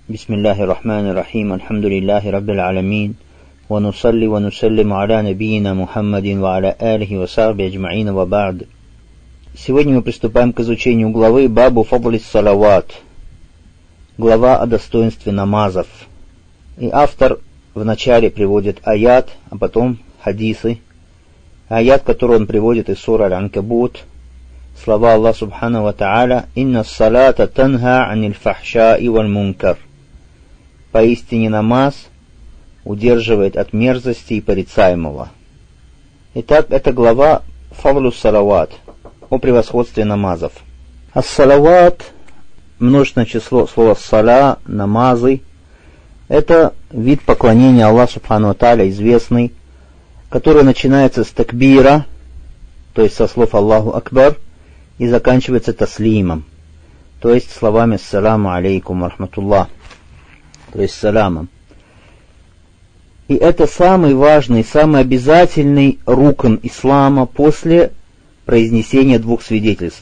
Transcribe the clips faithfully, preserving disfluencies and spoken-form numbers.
Бисмиллахи рахмани рахим, альхамдулиллахи раббил аламин, ва нусалли ва нусаллиму аля набийина Мухаммадин ва аля алихи ва сахби аджмаина ва ба'д. Сегодня мы приступаем к изучению главы Бабу фадлис салават, глава о достоинстве намазов. И автор вначале приводит аят, а потом хадисы. Аят, который он приводит из суры Аль-Анкабут, слова Аллаха Субхану ва Та'аля: «Инна салата танха аниль фахшаи валь мункар». Поистине намаз удерживает от мерзости и порицаемого. Итак, это глава Фадлус салават, о превосходстве намазов. Ас-салават, множественное число слова «саля», намазы, это вид поклонения Аллаху Субхану ва Та'аля, известный, который начинается с такбира, то есть со слов Аллаху Акбар, и заканчивается таслимом, то есть словами «Ассаляму алейкум ва рахматуллах», то есть саламом. И это самый важный, самый обязательный рукн ислама после произнесения двух свидетельств.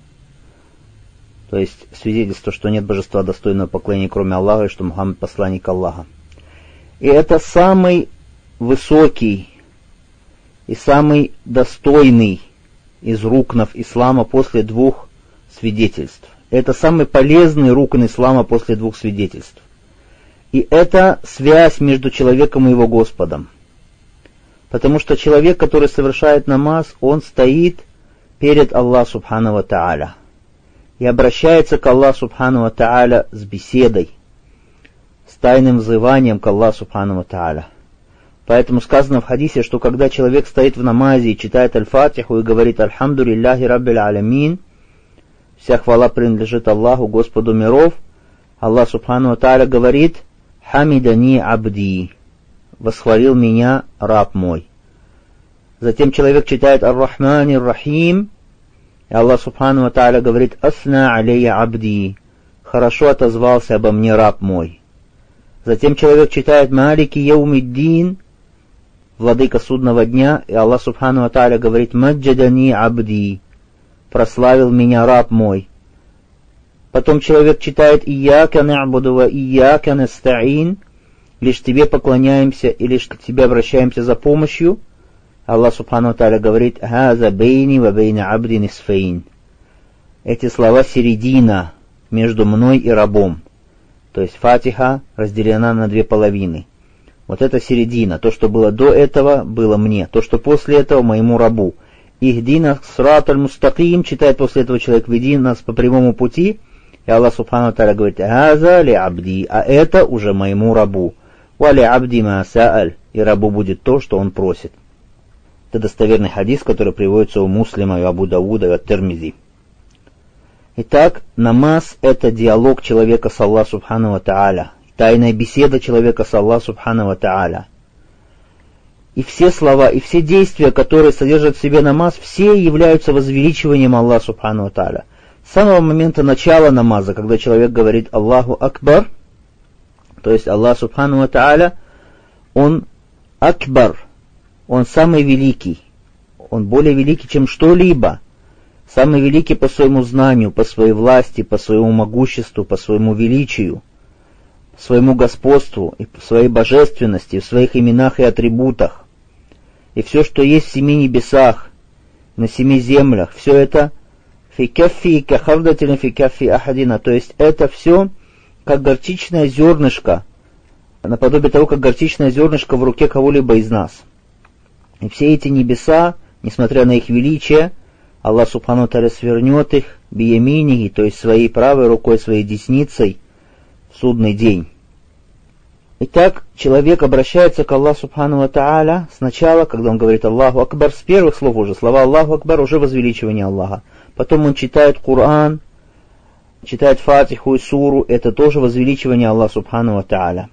То есть свидетельство, что нет божества достойного поклонения, кроме Аллаха, и что Мухаммад посланник Аллаха. И это самый высокий и самый достойный из рукнов ислама после двух свидетельств. Это самый полезный рукн ислама после двух свидетельств. И это связь между человеком и его Господом. Потому что человек, который совершает намаз, он стоит перед Аллахом Субхану ва Та'аля и обращается к Аллаху Субхану ва Та'аля с беседой, с тайным взыванием к Аллаху Субхану ва Та'аля. Поэтому сказано в хадисе, что когда человек стоит в намазе и читает Аль-Фатиху и говорит «Альхамдулиллахи раббил аламин», вся хвала принадлежит Аллаху, Господу миров, Аллах Субхану ва Та'аля говорит «Хамидани абди», восхвалил меня раб мой. Затем человек читает «Ар-Рахмани Ар-Рахим», и Аллах Субхану ва Та'аля говорит «Асна алейя абди», хорошо отозвался обо мне раб мой. Затем человек читает «Малики яумиддин», владыка судного дня, и Аллах Субхану ва Та'аля говорит «Маджадани абди», прославил меня раб мой. Потом человек читает «Ияка на'буду ва ияка наста'ин», лишь тебе поклоняемся и лишь к тебе обращаемся за помощью. Аллах Субхану ва Та'аля говорит «Хаза бейни ва бейна абди нисфейн». Эти слова середина между мной и рабом. То есть Фатиха разделена на две половины. Вот это середина. То, что было до этого, было мне. То, что после этого, моему рабу. «Ихдина срат аль-мустаким», читает после этого человек «Веди нас по прямому пути». И Аллах Субхану ва Та'аля говорит «Хаза ли абди», а это уже моему рабу. «Ва ли абди ма са'аль», и рабу будет то, что он просит. Это достоверный хадис, который приводится у Муслима, и Абу Дауда, и Ат-Тирмизи. Итак, намаз — это диалог человека с Аллахом Субхану ва Та'аля, тайная беседа человека с Аллахом Субхану ва Та'аля. И все слова, и все действия, которые содержат в себе намаз, все являются возвеличиванием Аллаха Субхану ва Та'аля. С самого момента начала намаза, когда человек говорит «Аллаху Акбар», то есть Аллах Субхану ва Та'аля, Он Акбар, Он самый великий, Он более великий, чем что-либо, самый великий по своему знанию, по своей власти, по своему могуществу, по своему величию, по своему господству, и по своей божественности, в своих именах и атрибутах. И все, что есть в семи небесах, на семи землях, все это фикафи кахардатина фикафи ахадина, то есть это все как горчичное зернышко, наподобие того, как горчичное зернышко в руке кого-либо из нас. И все эти небеса, несмотря на их величие, Аллах Субхану ва Та'аля свернет их бияминихи, то есть своей правой рукой, своей десницей в судный день. Итак, человек обращается к Аллаху Субхану ва Та'аля сначала, когда он говорит Аллаху Акбар, с первых слов уже, слова Аллаху Акбар уже возвеличивание Аллаха. Потом он читает Коран, читает Фатиху и суру, это тоже возвеличивание Аллаха Субхану ва Та'аля.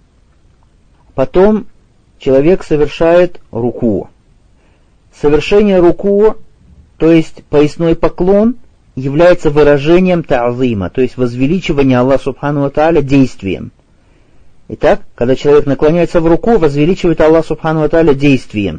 Потом человек совершает руку. Совершение руку, то есть поясной поклон, является выражением та'зима, то есть возвеличивание Аллаха Субхану ва Та'аля действием. Итак, когда человек наклоняется в руку, возвеличивает Аллах Субхану ва Та'аля действием.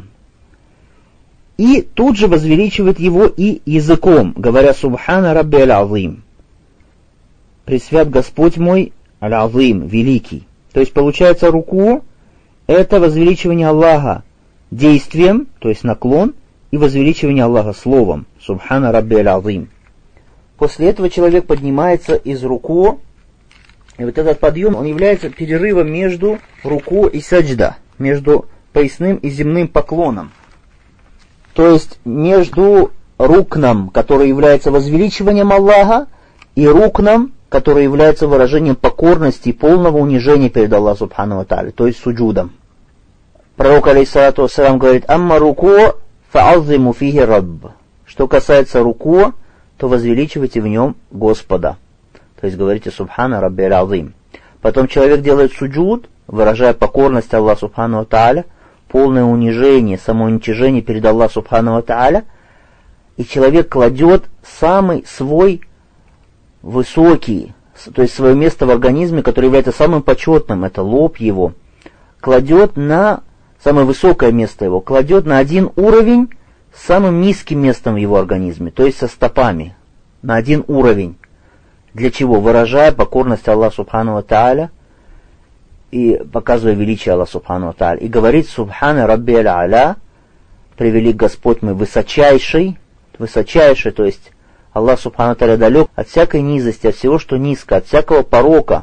И тут же возвеличивает его и языком, говоря «Субхана раббил азим». Пресвят Господь мой, аль-азим, великий. То есть получается, руку — это возвеличивание Аллаха действием, то есть наклон, и возвеличивание Аллаха словом. Субхана рабби аль-азим. После этого человек поднимается из руку, и вот этот подъем, он является перерывом между руку и саджда, между поясным и земным поклоном. То есть между рукном, который является возвеличиванием Аллаха, и рукном, который является выражением покорности и полного унижения перед Аллахом субхану ва тааля, то есть суджудом. Пророк алейхиссалату вассалам говорит: «Амма руку фа'аззиму фихи рабб». Что касается руку, то возвеличивайте в нем Господа. То есть говорите «Субхана рабби аль-азим». Потом человек делает суджуд, выражая покорность Аллаху субхану ва тааля, полное унижение, самоуничижение перед Аллахом субхану ва тааля, и человек кладет самый свой высокий, то есть свое место в организме, которое является самым почетным, это лоб его, кладет на самое высокое место его, кладет на один уровень с самым низким местом в его организме, то есть со стопами, на один уровень. Для чего? Выражая покорность Аллаху субхану ва тааля и показывая величие Аллаха субхану ва тааля. И говорит: «Субхана рабби аль-а'ля», превелик Господь мой высочайший, высочайший, то есть Аллах субхану ва тааля далек от всякой низости, от всего, что низко, от всякого порока.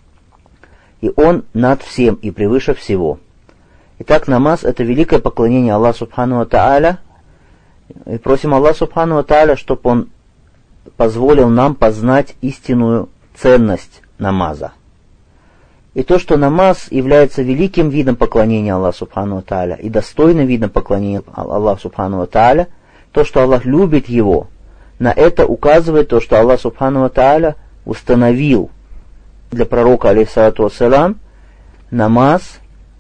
И Он над всем и превыше всего. Итак, намаз — это великое поклонение Аллаху субхану ва тааля. И просим Аллаха субхану ва тааля, чтобы Он позволил нам познать истинную ценность намаза. И то, что намаз является великим видом поклонения Аллаху субхану ва тааля и достойным видом поклонения Аллаху субхану ва тааля, то, что Аллах любит его, на это указывает то, что Аллах субхану ва тааля установил для пророка алейхиссалату вассалам намаз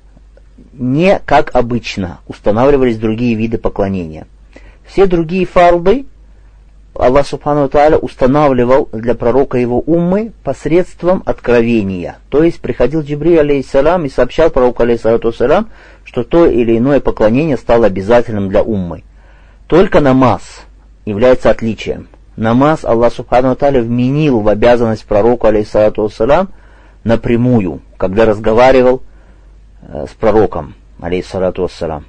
не как обычно устанавливались другие виды поклонения. Все другие фарды Аллах субхану ва тааля устанавливал для пророка его уммы посредством откровения. То есть приходил Джибриль алейхиссалам и сообщал пророку алейхиссалату вассалам, что то или иное поклонение стало обязательным для уммы. Только намаз является отличием. Намаз Аллах субхану ва тааля вменил в обязанность пророку алейхиссалату вассалам напрямую, когда разговаривал э, с пророком алейхиссалату вассалам.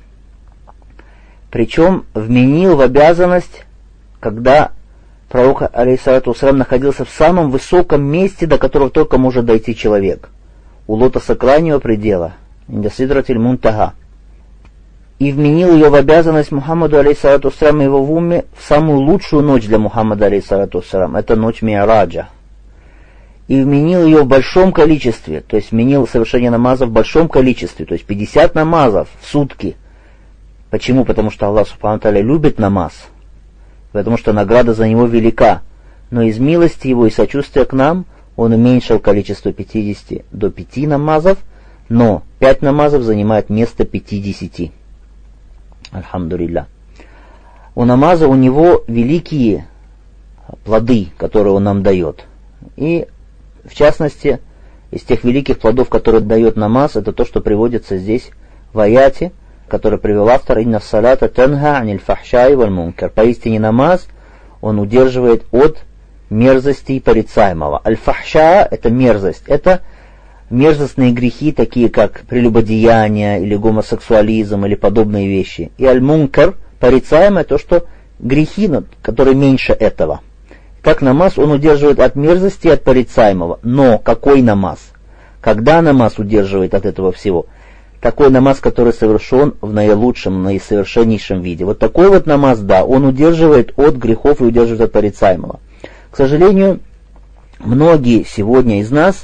Причем вменил в обязанность, когда пророк алейхиссалату вассалам находился в самом высоком месте, до которого только может дойти человек, у лотоса крайнего предела, инда сидратиль мунтаха. И вменил ее в обязанность Мухаммаду алейхиссалату вассалам и его в умме в самую лучшую ночь для Мухаммада алейхиссалату вассалам, это ночь Ми'раджа. И вменил ее в большом количестве, то есть вменил совершение намаза в большом количестве, то есть пятьдесят намазов в сутки. Почему? Потому что Аллах субхану ва тааля любит намаз, потому что награда за него велика. Но из милости его и сочувствия к нам он уменьшил количество пятидесяти до пяти намазов, но пять намазов занимает место пятидесяти. Альхамдулилля. У намаза у него великие плоды, которые он нам дает. И в частности, из тех великих плодов, которые дает намаз, это то, что приводится здесь в аяте, который привел автор: «Инна салата танха аниль фахшай валь мункар». Поистине намаз, он удерживает от мерзости и порицаемого. Аль-фахша — это мерзость, это мерзостные грехи, такие как прелюбодеяние или гомосексуализм или подобные вещи. И аль-мункар, порицаемое, то, что грехи, которые меньше этого. Так намаз он удерживает от мерзости и от порицаемого. Но какой намаз? Когда намаз удерживает от этого всего? Такой намаз, который совершен в наилучшем, наисовершеннейшем виде. Вот такой вот намаз, да, он удерживает от грехов и удерживает от порицаемого. К сожалению, многие сегодня из нас,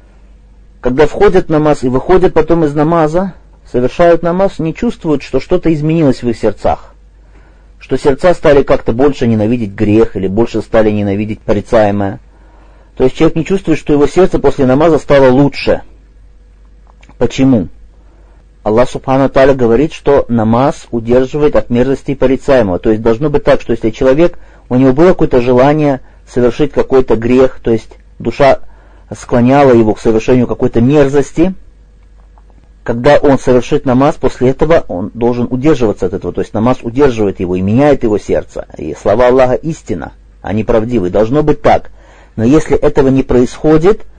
когда входят в намаз и выходят потом из намаза, совершают намаз, не чувствуют, что что-то изменилось в их сердцах. Что сердца стали как-то больше ненавидеть грех или больше стали ненавидеть порицаемое. То есть человек не чувствует, что его сердце после намаза стало лучше. Почему? Аллах субхану ва тааля говорит, что намаз удерживает от мерзости и порицаемого. То есть должно быть так, что если человек, у него было какое-то желание совершить какой-то грех, то есть душа склоняла его к совершению какой-то мерзости, когда он совершит намаз, после этого он должен удерживаться от этого. То есть намаз удерживает его и меняет его сердце. И слова Аллаха истина, они правдивы. Должно быть так. Но если этого не происходит,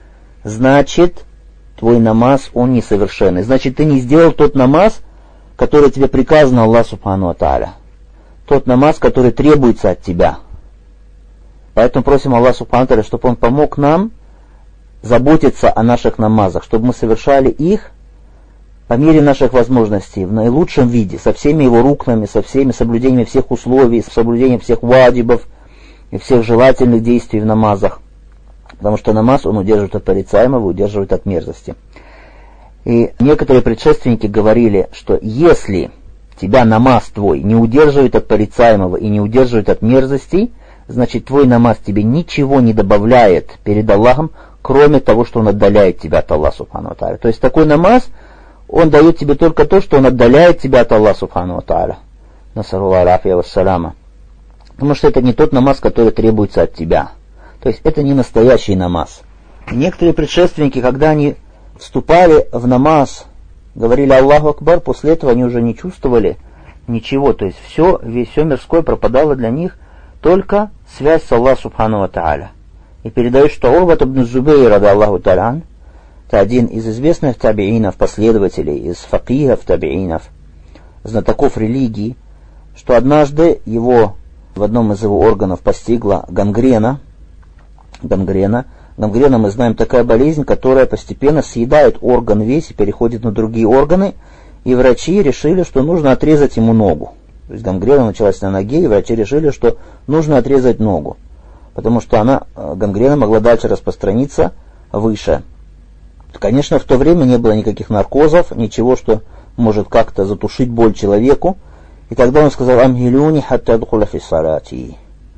значит, твой намаз, он несовершенный. Значит, ты не сделал тот намаз, который тебе приказан Аллах Субхану ва Тааля. Тот намаз, который требуется от тебя. Поэтому просим Аллаха Субхану ва Тааля, чтобы Он помог нам заботиться о наших намазах, чтобы мы совершали их по мере наших возможностей, в наилучшем виде, со всеми его рукнами, со всеми соблюдениями всех условий, с соблюдением всех ваджибов и всех желательных действий в намазах. Потому что намаз, он удерживает от порицаемого, удерживает от мерзости. И некоторые предшественники говорили, что если тебя намаз твой не удерживает от порицаемого и не удерживает от мерзостей, значит твой намаз тебе ничего не добавляет перед Аллахом, кроме того, что он отдаляет тебя от Аллаха Субхану ва Тааля. То есть такой намаз, он дает тебе только то, что он отдаляет тебя от Аллаха Субхану ва Тааля. Насаллаху алейхи вассаляма. Потому что это не тот намаз, который требуется от тебя. То есть это не настоящий намаз. И некоторые предшественники, когда они вступали в намаз, говорили Аллаху Акбар, после этого они уже не чувствовали ничего. То есть все, весь, все мирское пропадало для них, только связь с Аллахом Субхану ва Тааля. И передают, что Урват ибн Зубейр, рада Аллаху Та'алян, это один из известных табиинов, последователей, из факихов табиинов, знатоков религии, что однажды его в одном из его органов постигла гангрена. Гангрена. Гангрена, мы знаем, такая болезнь, которая постепенно съедает орган весь и переходит на другие органы, и врачи решили, что нужно отрезать ему ногу. То есть гангрена началась на ноге, и врачи решили, что нужно отрезать ногу, потому что она, гангрена могла дальше распространиться выше. Конечно, в то время не было никаких наркозов, ничего, что может как-то затушить боль человеку. И тогда он сказал: «Амгилюни хатта адхуля фи салати».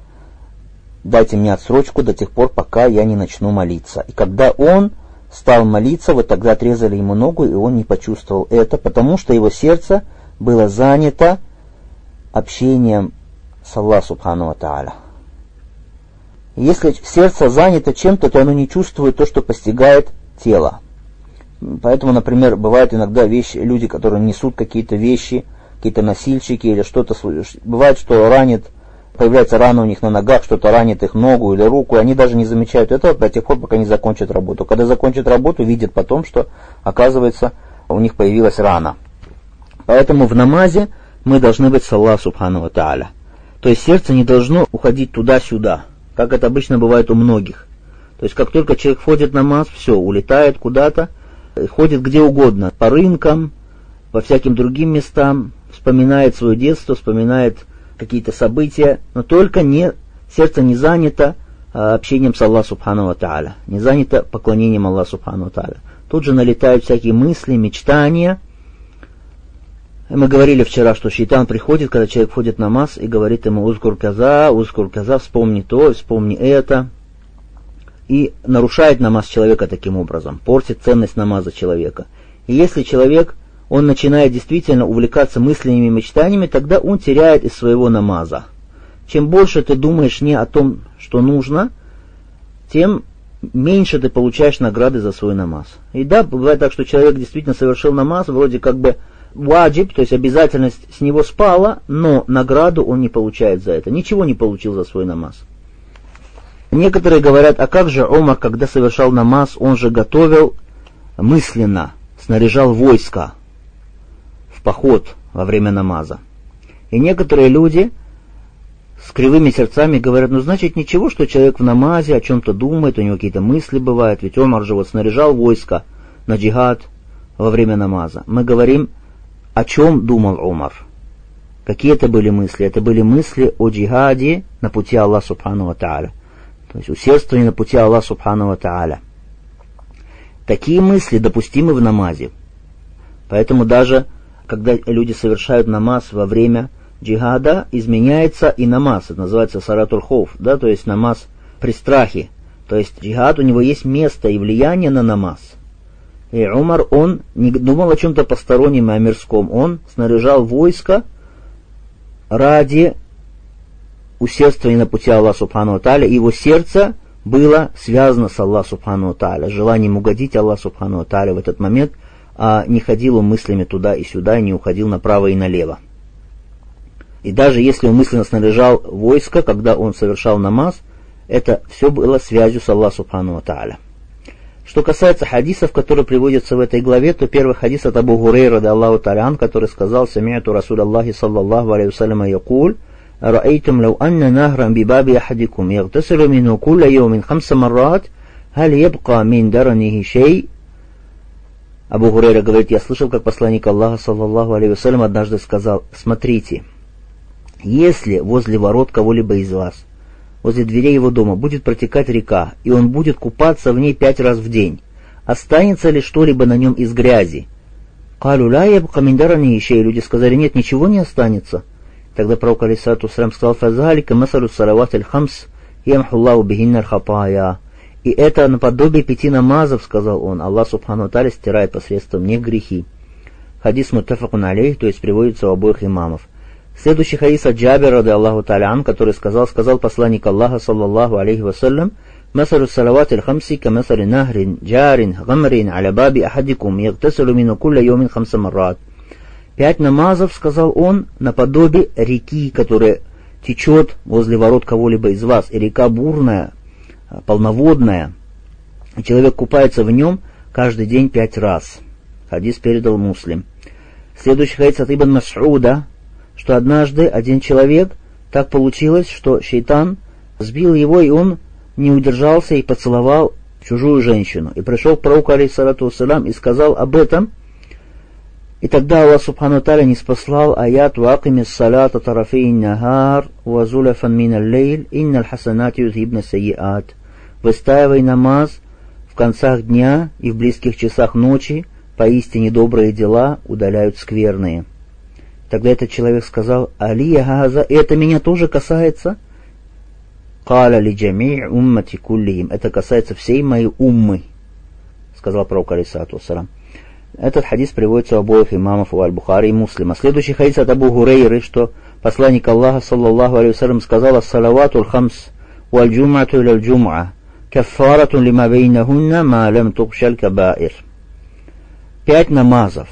Дайте мне отсрочку до тех пор, пока я не начну молиться. И когда он стал молиться, вот тогда отрезали ему ногу, и он не почувствовал это, потому что его сердце было занято общением с Аллахом Субхану ва Тааля. Если сердце занято чем-то, то оно не чувствует то, что постигает тело. Поэтому, например, бывают иногда вещи, люди, которые несут какие-то вещи, какие-то носильщики или что-то. Бывает, что ранит, появляется рана у них на ногах, что-то ранит их ногу или руку, и они даже не замечают этого до тех пор, пока не закончат работу. Когда закончат работу, видят потом, что, оказывается, у них появилась рана. Поэтому в намазе мы должны быть с Аллахом Субхану ва Тааля. То есть сердце не должно уходить туда-сюда, как это обычно бывает у многих. То есть как только человек входит в намаз, все, улетает куда-то, ходит где угодно, по рынкам, по всяким другим местам, вспоминает свое детство, вспоминает какие-то события, но только не, сердце не занято а, общением с Аллахом Субхану ва Тааля, не занято поклонением Аллаху Субхану ва Тааля. Тут же налетают всякие мысли, мечтания. И мы говорили вчера, что шайтан приходит, когда человек входит в намаз, и говорит ему: «Узкур каза, узкур каза, вспомни то, вспомни это». И нарушает намаз человека таким образом, портит ценность намаза человека. И если человек, он начинает действительно увлекаться мыслями и мечтаниями, тогда он теряет из своего намаза. Чем больше ты думаешь не о том, что нужно, тем меньше ты получаешь награды за свой намаз. И да, бывает так, что человек действительно совершил намаз, вроде как бы ваджиб, то есть обязательность с него спала, но награду он не получает за это. Ничего не получил за свой намаз. Некоторые говорят: а как же Умар, когда совершал намаз, он же готовил мысленно, снаряжал войско в поход во время намаза. И некоторые люди с кривыми сердцами говорят: ну значит ничего, что человек в намазе о чем-то думает, у него какие-то мысли бывают, ведь Умар же вот снаряжал войско на джихад во время намаза. Мы говорим, о чем думал Умар. Какие это были мысли? Это были мысли о джихаде на пути Аллаха Субхану ва Тааля. То есть усердствование на пути Аллаха Субхану ва Тааля. Такие мысли допустимы в намазе. Поэтому даже когда люди совершают намаз во время джихада, изменяется и намаз. Это называется салатуль хауф, да, то есть намаз при страхе. То есть джихад, у него есть место и влияние на намаз. И Умар, он не думал о чем-то постороннем и о мирском. Он снаряжал войско ради усердствования на пути Аллаха Субхану ва Тааля, и его сердце было связано с Аллахом Субхану ва Тааля, желанием угодить Аллаху Субхану ва Тааля в этот момент, а не ходил он мыслями туда и сюда, и не уходил направо и налево. И даже если он мысленно снаряжал войско, когда он совершал намаз, это все было связью с Аллахом Субхану ва Тааля. Что касается хадисов, которые приводятся в этой главе, то первый хадис от Абу Гурейра, да Аллаху та'аля, который сказал: «Сами'ту Расулаллахи саллаллаху алейхи вассаляма якуль, араэйтум лау анна нахран бибаби ахадикум, ягтасилу мину кулля йомин хамса маррат, халь ябка мин даранихи шей». Абу Гурейра говорит: я слышал, как посланник Аллаха саллаллаху алейхи вассалям однажды сказал: смотрите, если возле ворот кого-либо из вас, возле дверей его дома будет протекать река, и он будет купаться в ней пять раз в день, останется ли что-либо на нем из грязи? Калю ла ябка мин даранихи шей. Люди сказали: нет, ничего не останется. Тогда пророк алейхиссалату вассалям сказал: фазалика масалу салават аль-хамс ямхуллаху бихинна аль-хатая. И это наподобие пяти намазов, сказал он, Аллах субхану ва тааля стирает посредством них грехи. Хадис муттафакун алейх, то есть приводится у обоих имамов. Следующий хадис от Джабира, ради Аллаху тааля ан, который сказал, сказал посланник Аллаха саллаллаху алейхи вассалям: масалу салават аль-хамси ка масали нахрин, джарин, гамрин, аля баби ахадикум, ягтасилу мину кулля йомин хамса маррат. Пять намазов, сказал он, наподобие реки, которая течет возле ворот кого-либо из вас, и река бурная, полноводная, и человек купается в нем каждый день пять раз. Хадис передал Муслим. Следующий хадис от Ибн Мас'уда, что однажды один человек, так получилось, что шейтан сбил его, и он не удержался и поцеловал чужую женщину. И пришел к пророку алейхиссалату вассалям и сказал об этом. И тогда Аллах субхану тааля не спаслал аят: «Ваакимис салата тарафейн нахар, вазуляфан мин аль-лейль, инналь хасанати юзхибна сайиат». Выстаивай намаз в концах дня и в близких часах ночи, поистине добрые дела удаляют скверные. Тогда этот человек сказал: «Али газа, это меня тоже касается?» «Каля ли джами' уммати куллихим». Это касается всей моей уммы, сказал пророк алейхиссалату вассалям. Этот хадис приводится у обоих имамов, у Аль-Бухари и Муслима. Следующий хадис от Абу Гурейры, что посланник Аллаха саллаллаху алейхи вассалям сказал: «Ас-салавату аль-хамс валь-джум'ату иляль-джум'а каффаратун лима бейнахунна ма лам тухшаль кабаир». Пять намазов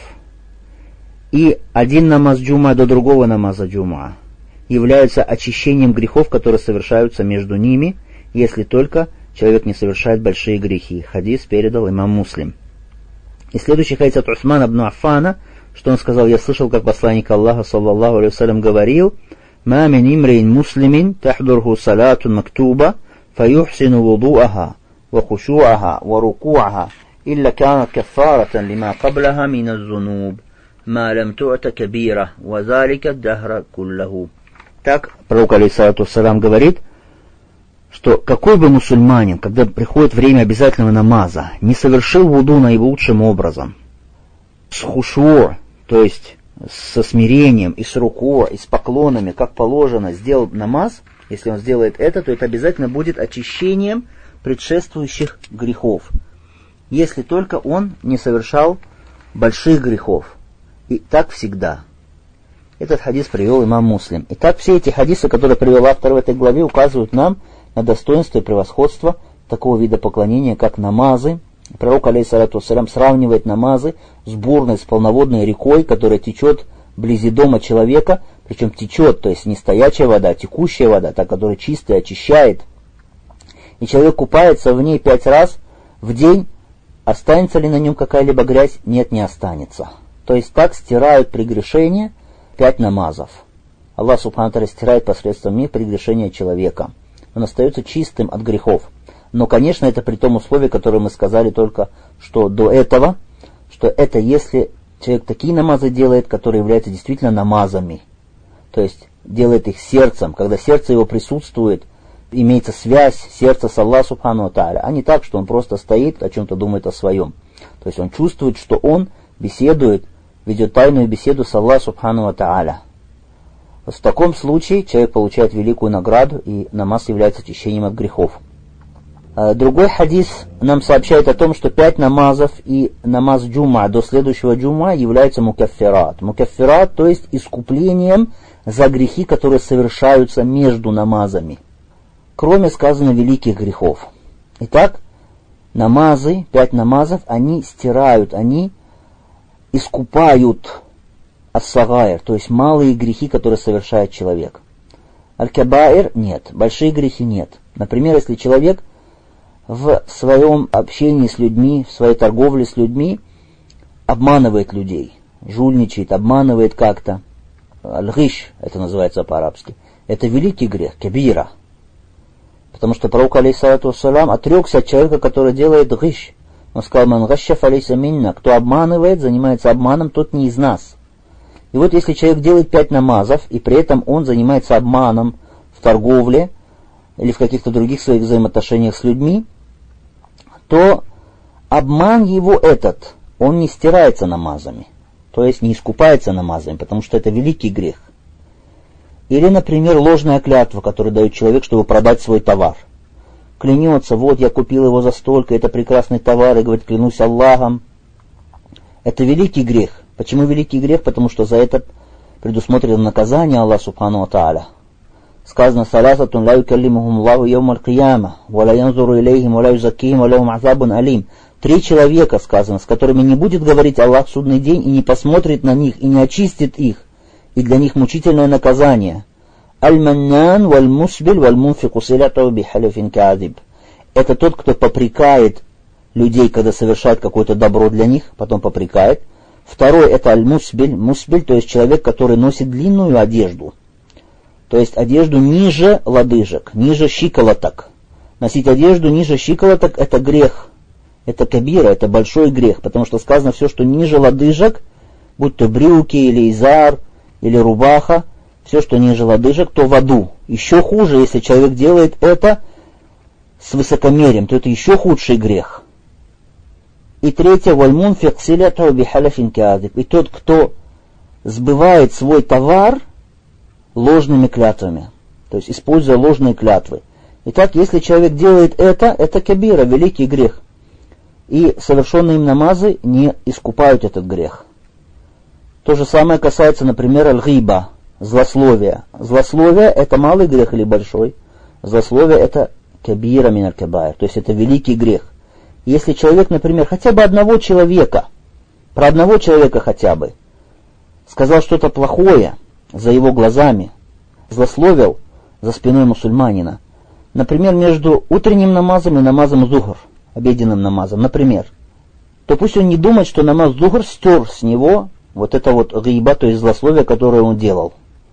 и один намаз джума до другого намаза джума являются очищением грехов, которые совершаются между ними, если только человек не совершает большие грехи. Хадис передал имам Муслим. И следующий хадис от Усмана ибн Аффана, что он сказал: я слышал, как посланник Аллаха саллаллаху алейхи вассалям говорил: «Ма мин имрин муслимин тахдурху салатун мактуба фаюхсину вуду'аха ва хушу'аха ва руку'аха илля канат каффаратан лима каблаха мин аз-зунуб ма лам ту'та кабира ва залика дахра куллаху». Так пророк алейхиссалату вассалям говорит, что какой бы мусульманин, когда приходит время обязательного намаза, не совершил вуду наилучшим образом, с хушур, то есть со смирением, и с руко, и с поклонами, как положено, сделал намаз, если он сделает это, то это обязательно будет очищением предшествующих грехов, если только он не совершал больших грехов. И так всегда. Этот хадис привел имам Муслим. Итак, все эти хадисы, которые привел автор в этой главе, указывают нам на достоинство и превосходство такого вида поклонения, как намазы. Пророк алейхиссалату вассалям сравнивает намазы с бурной, с полноводной рекой, которая течет вблизи дома человека, причем течет, то есть не стоячая вода, а текущая вода, та, которая чистая, очищает. И человек купается в ней пять раз в день. Останется ли на нем какая-либо грязь? Нет, не останется. То есть так стирают прегрешения пять намазов. Аллах субхану тааля стирает посредством них прегрешения человека. Он остается чистым от грехов. Но, конечно, это при том условии, которое мы сказали только что до этого, что это если человек такие намазы делает, которые являются действительно намазами. То есть делает их сердцем, когда сердце его присутствует, имеется связь сердца с Аллахом субхану тааля, а не так, что он просто стоит, о чем-то думает о своем. То есть он чувствует, что он беседует, ведет тайную беседу с Аллахом субхану тааля. В таком случае человек получает великую награду, и намаз является очищением от грехов. Другой хадис нам сообщает о том, что пять намазов и намаз джума до следующего джума являются мукаффират. Мукаффират, то есть искуплением за грехи, которые совершаются между намазами, кроме сказано великих грехов. Итак, намазы, пять намазов, они стирают, они искупают ас-сагаир, то есть малые грехи, которые совершает человек. Аль-кабаир нет, большие грехи нет. Например, если человек в своем общении с людьми, в своей торговле с людьми обманывает людей, жульничает, обманывает как-то. Аль-гиш, это называется по-арабски. Это великий грех, кабира. Потому что пророк, алейхиссалату вассалям, отрекся от человека, который делает гиш. Он сказал: «Ман гашша фалейса минна». Кто обманывает, занимается обманом, тот не из нас. И вот если человек делает пять намазов, и при этом он занимается обманом в торговле или в каких-то других своих взаимоотношениях с людьми, то обман его этот, он не стирается намазами, то есть не искупается намазами, потому что это великий грех. Или, например, ложная клятва, которую дает человек, чтобы продать свой товар. Клянется: вот я купил его за столько, это прекрасный товар, и говорит: клянусь Аллахом. Это великий грех. Почему великий грех? Потому что за это предусмотрено наказание Аллаха субхану ва тааля. Сказано: «Саласатун ла юкаллимухум Аллаху яумаль кияма, ва ла янзуру илейхим, ва ла юзаккихим, ва лахум азабун алим». Три человека, сказано, с которыми не будет говорить Аллах в судный день, и не посмотрит на них, и не очистит их, и для них мучительное наказание. Аль-маннан валь-мусбиль валь-мунфику силяту бихалифин каадиб. Это тот, кто попрекает людей, когда совершает какое-то добро для них, потом попрекает. Второй — это аль-мусбиль, мусбиль, то есть человек, который носит длинную одежду, то есть одежду ниже лодыжек, ниже щиколоток. Носить одежду ниже щиколоток — это грех, это кабира, это большой грех, потому что сказано: все, что ниже лодыжек, будь то брюки или изар, или рубаха, все, что ниже лодыжек, то в аду. Еще хуже, если человек делает это с высокомерием, то это еще худший грех. И третье — вальмунфик силяту бихалифин каадиб. И тот, кто сбывает свой товар ложными клятвами, то есть используя ложные клятвы. Итак, если человек делает это, это кабира, великий грех. И совершенные им намазы не искупают этот грех. То же самое касается, например, аль-гиба, злословия. Злословие — это малый грех или большой? Злословие — это кабира мин аль-кабаир, то есть это великий грех. Если человек, например, хотя бы одного человека, про одного человека хотя бы, сказал что-то плохое за его глазами, злословил за спиной мусульманина, например, между утренним намазом и намазом зухр, обеденным намазом, например, то пусть он не думает, что намаз зухр стер с него вот это вот гиба, то есть злословие, которое он делал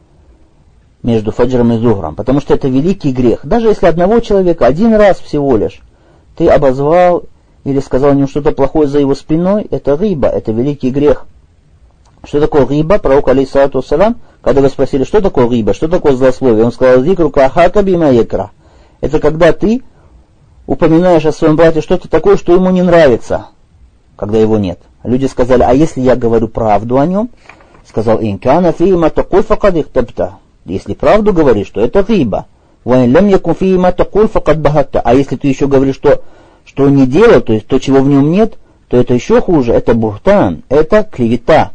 между фаджром и зухром, потому что это великий грех. Даже если одного человека один раз всего лишь ты обозвал или сказал ему что-то плохое за его спиной, это гиба, это великий грех. Что такое гиба? Пророк, алейхиссалату вассалям, когда вы спросили, что такое гиба, что такое злословие, он сказал: зикру кахака бима якра. Это когда ты упоминаешь о своем брате что-то такое, что ему не нравится, когда его нет. Люди сказали: а если я говорю правду о нем? Сказал: инкана фима такуль факад ихтабта. Если правду говоришь, то это гиба. Ва ин лам якун фима такуль факад бахатта. А если ты еще говоришь, что что он не делал, то есть то, чего в нем нет, то это еще хуже, это бухтан, это клевета.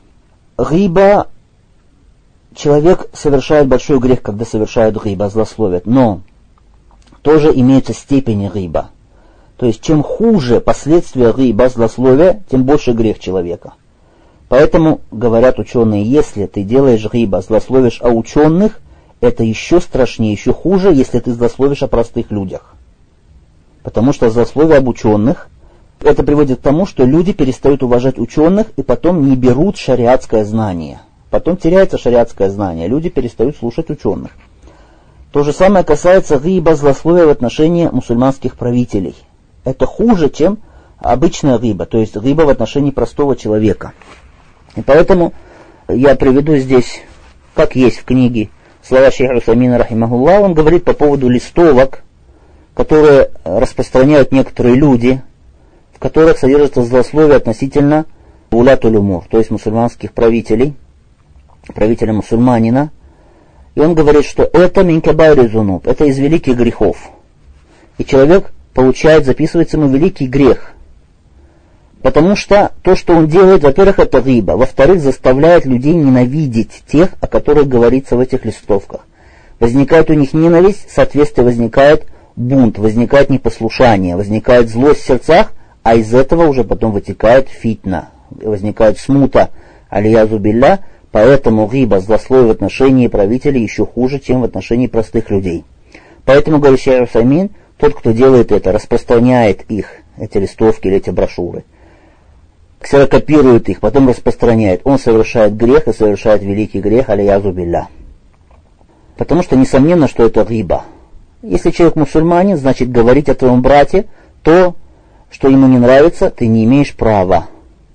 Гиба, человек совершает большой грех, когда совершает гиба, злословит, но тоже имеются степени гиба. То есть чем хуже последствия гиба, злословия, тем больше грех человека. Поэтому говорят ученые: если ты делаешь гиба, злословишь о ученых, это еще страшнее, еще хуже, если ты злословишь о простых людях. Потому что злословие об ученых, это приводит к тому, что люди перестают уважать ученых и потом не берут шариатское знание. Потом теряется шариатское знание, люди перестают слушать ученых. То же самое касается гиба, злословия в отношении мусульманских правителей. Это хуже, чем обычная гиба, то есть гиба в отношении простого человека. И поэтому я приведу здесь, как есть в книге, слова шейха Усаймина рахимахуллах. Он говорит по поводу листовок, которые распространяют некоторые люди, в которых содержится злословие относительно улятуль умур, то есть мусульманских правителей, правителя мусульманина. И он говорит, что это мин кабаири зунуб, это из великих грехов. И человек получает, записывается ему великий грех. Потому что то, что он делает, во-первых, это гиба, во-вторых, заставляет людей ненавидеть тех, о которых говорится в этих листовках. Возникает у них ненависть, соответственно, возникает бунт, возникает непослушание, возникает злость в сердцах, а из этого уже потом вытекает фитна, возникает смута, алиязу билля. Поэтому гиба, злословие в отношении правителей еще хуже, чем в отношении простых людей. Поэтому, говорит шейх Усаймин, тот, кто делает это, распространяет их, эти листовки или эти брошюры, ксерокопирует их, потом распространяет, он совершает грех и совершает великий грех, алиязу билля. Потому что несомненно, что это риба. Если человек мусульманин, значит говорить о твоем брате то, что ему не нравится, ты не имеешь права.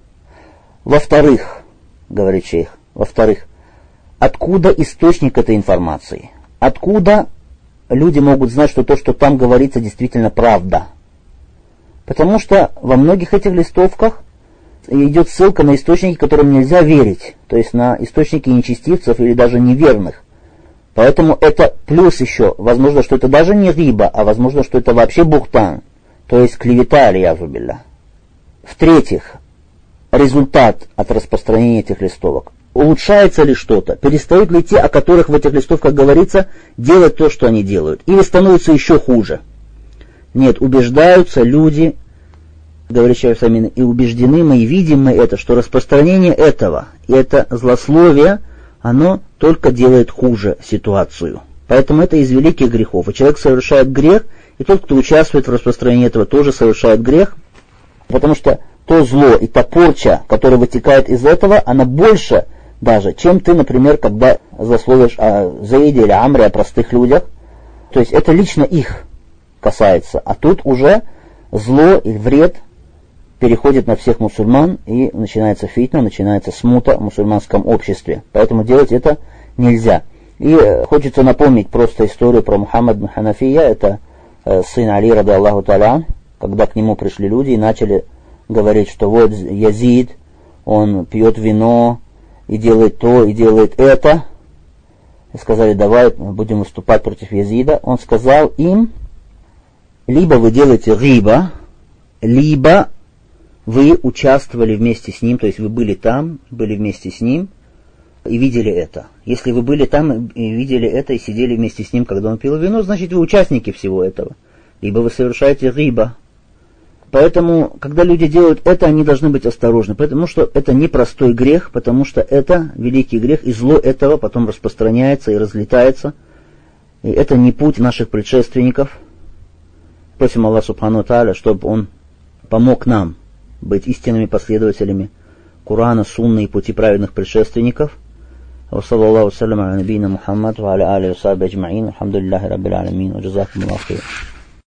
Во-вторых, говорит шейх, во-вторых, откуда источник этой информации? Откуда люди могут знать, что то, что там говорится, действительно правда? Потому что во многих этих листовках идет ссылка на источники, которым нельзя верить, то есть на источники нечестивцев или даже неверных. Поэтому это плюс еще, возможно, что это даже не риба, а возможно, что это вообще бухтан, то есть клевета, алиязу билля. В-третьих, результат от распространения этих листовок. Улучшается ли что-то? Перестают ли те, о которых в этих листовках говорится, делать то, что они делают? Или становится еще хуже? Нет, убеждаются люди, говорит шейх Самин, и убеждены мы, и видим мы это, что распространение этого, и это злословие, оно только делает хуже ситуацию. Поэтому это из великих грехов. И человек совершает грех, и тот, кто участвует в распространении этого, тоже совершает грех, потому что то зло и та порча, которая вытекает из этого, она больше даже, чем ты, например, когда злословишь о Заиде или Амре, о простых людях. То есть это лично их касается. А тут уже зло и вред переходит на всех мусульман, и начинается фитна, начинается смута в мусульманском обществе. Поэтому делать это нельзя. И хочется напомнить просто историю про Мухаммад бин Ханафия, это э, сын Али, ради Аллаху та'аля, когда к нему пришли люди и начали говорить, что вот Язид, он пьет вино, и делает то, и делает это. И сказали, давай будем выступать против Язида. Он сказал им, либо вы делаете риба, либо вы участвовали вместе с ним, то есть вы были там, были вместе с ним и видели это. Если вы были там и видели это и сидели вместе с ним, когда он пил вино, значит вы участники всего этого. Либо вы совершаете риба. Поэтому, когда люди делают это, они должны быть осторожны, потому что это непростой грех, потому что это великий грех, и зло этого потом распространяется и разлетается. И это не путь наших предшественников. Просим Аллаха Субхану Тааля, чтобы Он помог нам быть истинными последователями Курана, Сунны и пути праведных предшественников. Ва саллаллаху салям аля набийна Мухаммад ва аля алихи ва сахбихи аджмаин. Алхамдулиллахи раббил алямин. Ва джазакумуллаху хайран.